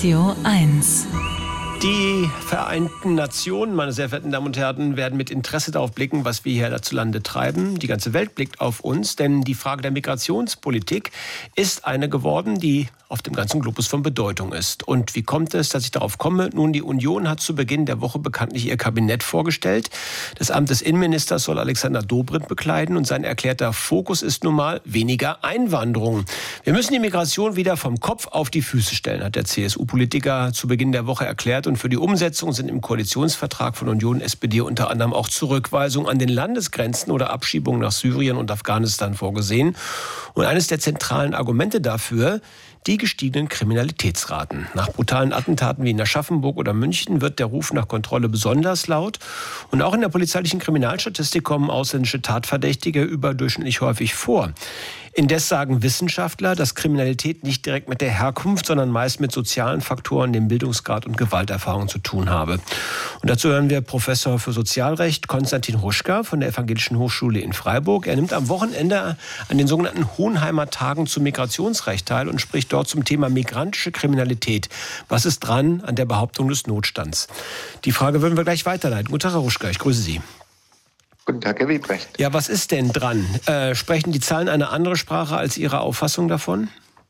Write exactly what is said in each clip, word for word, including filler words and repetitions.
Radio eins. Die Vereinten Nationen, meine sehr verehrten Damen und Herren, werden mit Interesse darauf blicken, was wir hier hierzulande treiben. Die ganze Welt blickt auf uns, denn die Frage der Migrationspolitik ist eine geworden, die auf dem ganzen Globus von Bedeutung ist. Und wie kommt es, dass ich darauf komme? Nun, die Union hat zu Beginn der Woche bekanntlich ihr Kabinett vorgestellt. Das Amt des Innenministers soll Alexander Dobrindt bekleiden und sein erklärter Fokus ist nun mal weniger Einwanderung. Wir müssen die Migration wieder vom Kopf auf die Füße stellen, hat der C S U-Politiker zu Beginn der Woche erklärt. Und für die Umsetzung sind im Koalitionsvertrag von Union und S P D unter anderem auch Zurückweisung an den Landesgrenzen oder Abschiebung nach Syrien und Afghanistan vorgesehen. Und eines der zentralen Argumente dafür: die gestiegenen Kriminalitätsraten. Nach brutalen Attentaten wie in Aschaffenburg oder München wird der Ruf nach Kontrolle besonders laut. Und auch in der polizeilichen Kriminalstatistik kommen ausländische Tatverdächtige überdurchschnittlich häufig vor. Indes sagen Wissenschaftler, dass Kriminalität nicht direkt mit der Herkunft, sondern meist mit sozialen Faktoren, dem Bildungsgrad und Gewalterfahrung zu tun habe. Und dazu hören wir Professor für Sozialrecht Konstantin Hruschka von der Evangelischen Hochschule in Freiburg. Er nimmt am Wochenende an den sogenannten Hohenheimer Tagen zum Migrationsrecht teil und spricht dort zum Thema migrantische Kriminalität. Was ist dran an der Behauptung des Notstands? Die Frage würden wir gleich weiterleiten. Guten Tag, Herr Hruschka, ich grüße Sie. Guten Tag, Herr Wiebrecht. Ja, was ist denn dran? Äh, sprechen die Zahlen eine andere Sprache als Ihre Auffassung davon?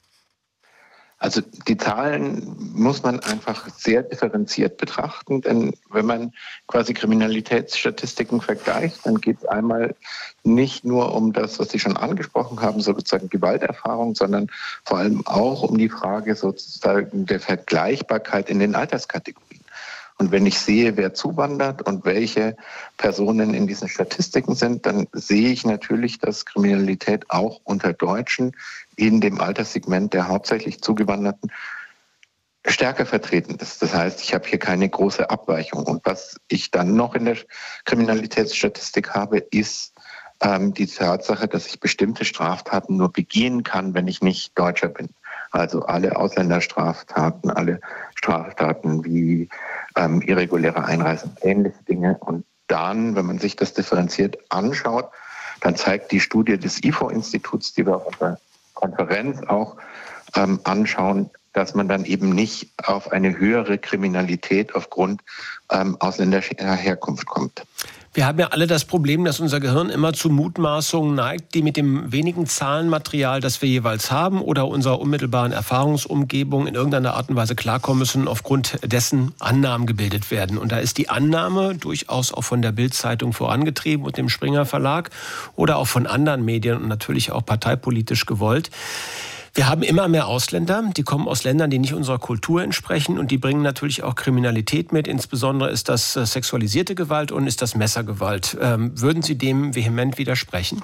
Also die Zahlen muss man einfach sehr differenziert betrachten, denn wenn man quasi Kriminalitätsstatistiken vergleicht, dann geht es einmal nicht nur um das, was Sie schon angesprochen haben, sozusagen Gewalterfahrung, sondern vor allem auch um die Frage sozusagen der Vergleichbarkeit in den Alterskategorien. Und wenn ich sehe, wer zuwandert und welche Personen in diesen Statistiken sind, dann sehe ich natürlich, dass Kriminalität auch unter Deutschen in dem Alterssegment der hauptsächlich Zugewanderten stärker vertreten ist. Das heißt, ich habe hier keine große Abweichung. Und was ich dann noch in der Kriminalitätsstatistik habe, ist ähm, die Tatsache, dass ich bestimmte Straftaten nur begehen kann, wenn ich nicht Deutscher bin. Also alle Ausländerstraftaten, alle Straftaten wie ähm, irreguläre Einreise und ähnliche Dinge. Und dann, wenn man sich das differenziert anschaut, dann zeigt die Studie des I F O-Instituts, die wir auf unserer Konferenz auch ähm, anschauen, dass man dann eben nicht auf eine höhere Kriminalität aufgrund ähm, ausländischer Herkunft kommt. Wir haben ja alle das Problem, dass unser Gehirn immer zu Mutmaßungen neigt, die mit dem wenigen Zahlenmaterial, das wir jeweils haben, oder unserer unmittelbaren Erfahrungsumgebung in irgendeiner Art und Weise klarkommen müssen, aufgrund dessen Annahmen gebildet werden. Und da ist die Annahme durchaus auch von der Bild-Zeitung vorangetrieben und dem Springer Verlag oder auch von anderen Medien und natürlich auch parteipolitisch gewollt. Wir haben immer mehr Ausländer, die kommen aus Ländern, die nicht unserer Kultur entsprechen und die bringen natürlich auch Kriminalität mit. Insbesondere ist das sexualisierte Gewalt und ist das Messergewalt. Ähm, würden Sie dem vehement widersprechen?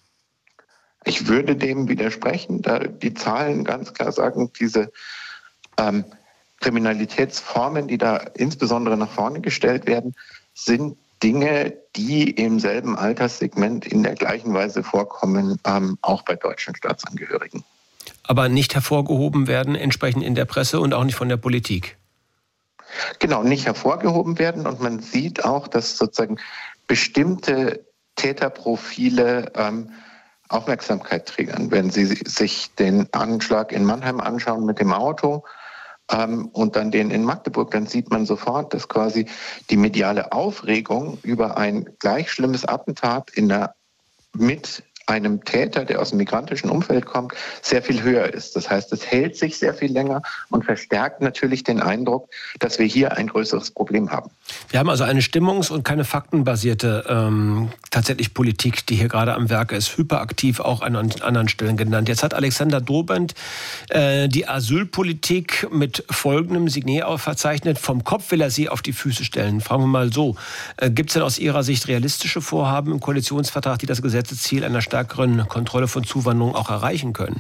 Ich würde dem widersprechen, da die Zahlen ganz klar sagen, diese ähm, Kriminalitätsformen, die da insbesondere nach vorne gestellt werden, sind Dinge, die im selben Alterssegment in der gleichen Weise vorkommen, ähm, auch bei deutschen Staatsangehörigen. Aber nicht hervorgehoben werden, entsprechend in der Presse und auch nicht von der Politik. Genau, nicht hervorgehoben werden. Und man sieht auch, dass sozusagen bestimmte Täterprofile ähm, Aufmerksamkeit triggern. Wenn Sie sich den Anschlag in Mannheim anschauen mit dem Auto ähm, und dann den in Magdeburg, dann sieht man sofort, dass quasi die mediale Aufregung über ein gleich schlimmes Attentat in der mit einem Täter, der aus dem migrantischen Umfeld kommt, sehr viel höher ist. Das heißt, es hält sich sehr viel länger und verstärkt natürlich den Eindruck, dass wir hier ein größeres Problem haben. Wir haben also eine stimmungs- und keine faktenbasierte ähm, tatsächlich Politik, die hier gerade am Werke ist, hyperaktiv auch an anderen Stellen genannt. Jetzt hat Alexander Dobrindt äh, die Asylpolitik mit folgendem Signet verzeichnet: Vom Kopf will er sie auf die Füße stellen. Fragen wir mal so, äh, gibt es denn aus Ihrer Sicht realistische Vorhaben im Koalitionsvertrag, die das Gesetzesziel einer stärkeren Kontrolle von Zuwanderung auch erreichen können?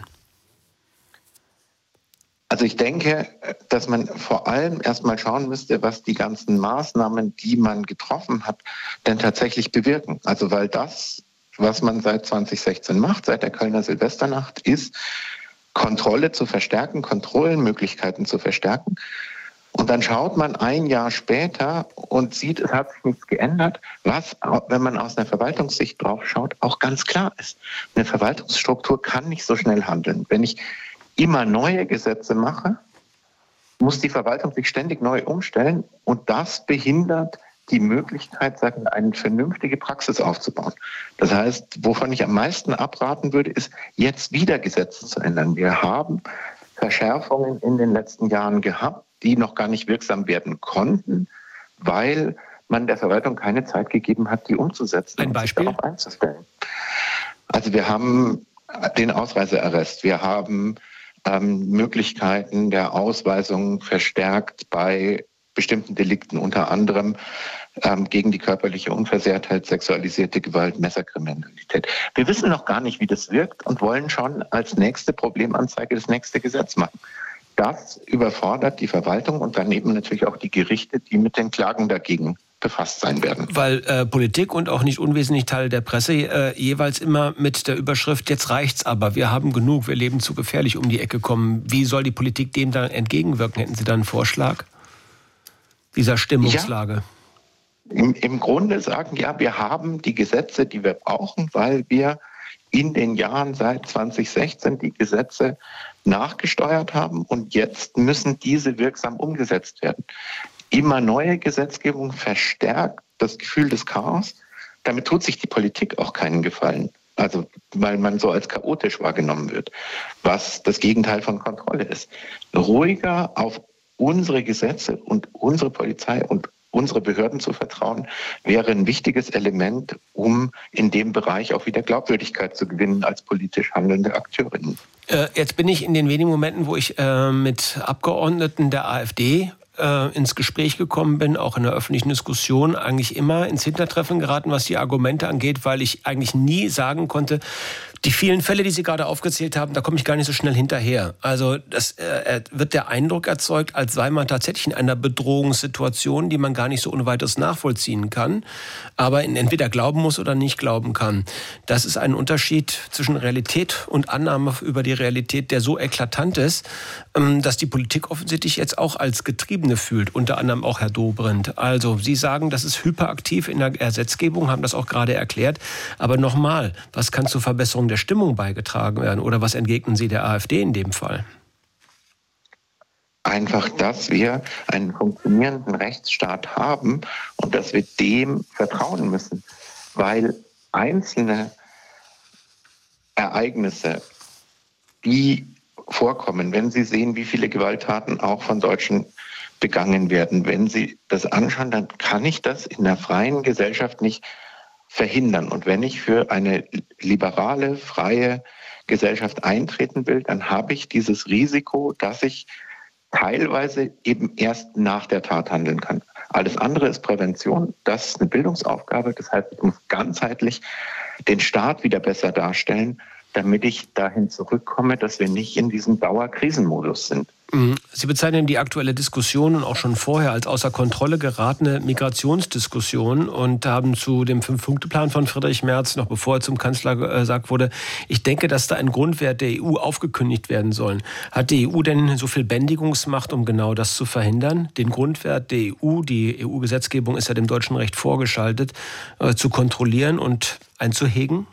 Also ich denke, dass man vor allem erstmal schauen müsste, was die ganzen Maßnahmen, die man getroffen hat, denn tatsächlich bewirken. Also weil das, was man seit zwanzig sechzehn macht, seit der Kölner Silvesternacht, ist, Kontrolle zu verstärken, Kontrollenmöglichkeiten zu verstärken. Und dann schaut man ein Jahr später und sieht, es hat sich nichts geändert, was, wenn man aus einer Verwaltungssicht drauf schaut, auch ganz klar ist. Eine Verwaltungsstruktur kann nicht so schnell handeln. Wenn ich immer neue Gesetze mache, muss die Verwaltung sich ständig neu umstellen und das behindert die Möglichkeit, sagen wir, eine vernünftige Praxis aufzubauen. Das heißt, wovon ich am meisten abraten würde, ist, jetzt wieder Gesetze zu ändern. Wir haben Verschärfungen in den letzten Jahren gehabt, die noch gar nicht wirksam werden konnten, weil man der Verwaltung keine Zeit gegeben hat, die umzusetzen. Ein Beispiel? Und sich darauf einzustellen. Also wir haben den Ausreisearrest, wir haben ähm, Möglichkeiten der Ausweisung verstärkt bei bestimmten Delikten, unter anderem ähm, gegen die körperliche Unversehrtheit, sexualisierte Gewalt, Messerkriminalität. Wir wissen noch gar nicht, wie das wirkt und wollen schon als nächste Problemanzeige das nächste Gesetz machen. Das überfordert die Verwaltung und daneben natürlich auch die Gerichte, die mit den Klagen dagegen befasst sein werden. Weil äh, Politik und auch nicht unwesentlich Teile der Presse äh, jeweils immer mit der Überschrift, jetzt reicht's aber, wir haben genug, wir leben zu gefährlich, um die Ecke kommen. Wie soll die Politik dem dann entgegenwirken? Hätten Sie da einen Vorschlag dieser Stimmungslage? Ja, im, im Grunde sagen, ja, wir haben die Gesetze, die wir brauchen, weil wir in den Jahren seit zwanzig sechzehn die Gesetze nachgesteuert haben und jetzt müssen diese wirksam umgesetzt werden. Immer neue Gesetzgebung verstärkt das Gefühl des Chaos. Damit tut sich die Politik auch keinen Gefallen. Also weil man so als chaotisch wahrgenommen wird, was das Gegenteil von Kontrolle ist. Ruhiger auf unsere Gesetze und unsere Polizei und unsere Behörden zu vertrauen, wäre ein wichtiges Element, um in dem Bereich auch wieder Glaubwürdigkeit zu gewinnen als politisch handelnde Akteurinnen. Äh, jetzt bin ich in den wenigen Momenten, wo ich äh, mit Abgeordneten der AfD äh, ins Gespräch gekommen bin, auch in der öffentlichen Diskussion, eigentlich immer ins Hintertreffen geraten, was die Argumente angeht, weil ich eigentlich nie sagen konnte, die vielen Fälle, die Sie gerade aufgezählt haben, da komme ich gar nicht so schnell hinterher. Also das äh, wird der Eindruck erzeugt, als sei man tatsächlich in einer Bedrohungssituation, die man gar nicht so ohne weiteres nachvollziehen kann, aber in entweder glauben muss oder nicht glauben kann. Das ist ein Unterschied zwischen Realität und Annahme über die Realität, der so eklatant ist, ähm, dass die Politik offensichtlich jetzt auch als Getriebene fühlt, unter anderem auch Herr Dobrindt. Also Sie sagen, das ist hyperaktiv in der Gesetzgebung, haben das auch gerade erklärt. Aber nochmal, was kann zur Verbesserung der Stimmung beigetragen werden? Oder was entgegnen Sie der AfD in dem Fall? Einfach, dass wir einen funktionierenden Rechtsstaat haben und dass wir dem vertrauen müssen. Weil einzelne Ereignisse, die vorkommen, wenn Sie sehen, wie viele Gewalttaten auch von Deutschen begangen werden, wenn Sie das anschauen, dann kann ich das in einer freien Gesellschaft nicht verhindern. Und wenn ich für eine liberale, freie Gesellschaft eintreten will, dann habe ich dieses Risiko, dass ich teilweise eben erst nach der Tat handeln kann. Alles andere ist Prävention, das ist eine Bildungsaufgabe. Das heißt, ich muss ganzheitlich den Staat wieder besser darstellen, damit ich dahin zurückkomme, dass wir nicht in diesem Dauerkrisenmodus sind. Sie bezeichnen die aktuelle Diskussion und auch schon vorher als außer Kontrolle geratene Migrationsdiskussion und haben zu dem Fünf-Punkte-Plan von Friedrich Merz, noch bevor er zum Kanzler gesagt wurde, ich denke, dass da ein Grundwert der E U aufgekündigt werden soll. Hat die E U denn so viel Bändigungsmacht, um genau das zu verhindern? Den Grundwert der E U, die E U-Gesetzgebung ist ja dem deutschen Recht vorgeschaltet, äh, zu kontrollieren und einzuhegen?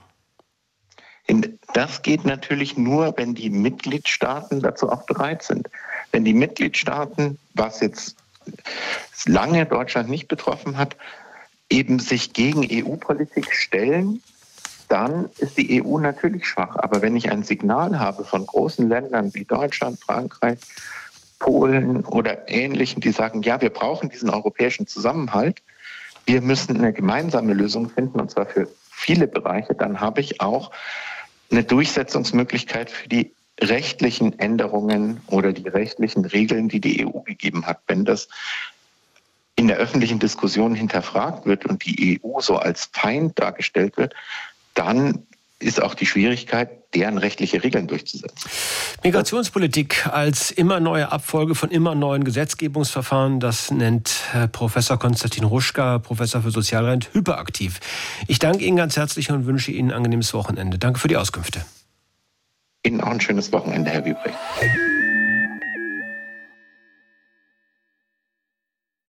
Das geht natürlich nur, wenn die Mitgliedstaaten dazu auch bereit sind. Wenn die Mitgliedstaaten, was jetzt lange Deutschland nicht betroffen hat, eben sich gegen E U-Politik stellen, dann ist die E U natürlich schwach. Aber wenn ich ein Signal habe von großen Ländern wie Deutschland, Frankreich, Polen oder Ähnlichen, die sagen, ja, wir brauchen diesen europäischen Zusammenhalt, wir müssen eine gemeinsame Lösung finden, und zwar für viele Bereiche, dann habe ich auch eine Durchsetzungsmöglichkeit für die rechtlichen Änderungen oder die rechtlichen Regeln, die die E U gegeben hat. Wenn das in der öffentlichen Diskussion hinterfragt wird und die E U so als Feind dargestellt wird, dann ist auch die Schwierigkeit, deren rechtliche Regeln durchzusetzen. Migrationspolitik als immer neue Abfolge von immer neuen Gesetzgebungsverfahren, das nennt Professor Konstantin Hruschka, Professor für Sozialrecht, hyperaktiv. Ich danke Ihnen ganz herzlich und wünsche Ihnen ein angenehmes Wochenende. Danke für die Auskünfte. Ihnen auch ein schönes Wochenende, Herr Wiebrich.